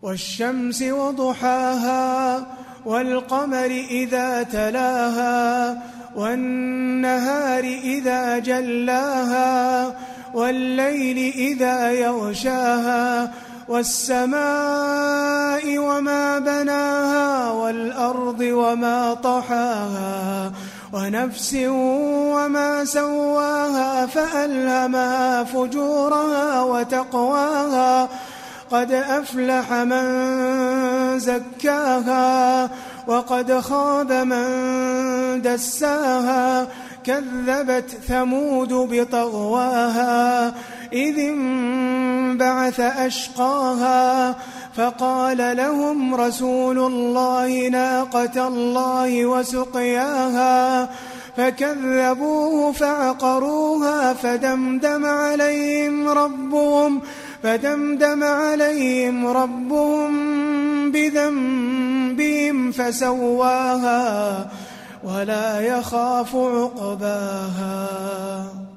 والشمس وضحاها والقمر إذا تلاها والنهار إذا جلاها والليل إذا يغشاها والسماء وما بناها والأرض وما طحاها ونفس وما سواها فألهمها فجورها وتقواها قد أفلح من زكاها وقد خاب من دساها كذبت ثمود بطغواها إذ انبعث أشقاها فقال لهم رسول الله ناقة الله وسقياها فكذبوه فعقروها فدمدم عليهم ربهم بذنبهم فسواها ولا يخاف عقباها.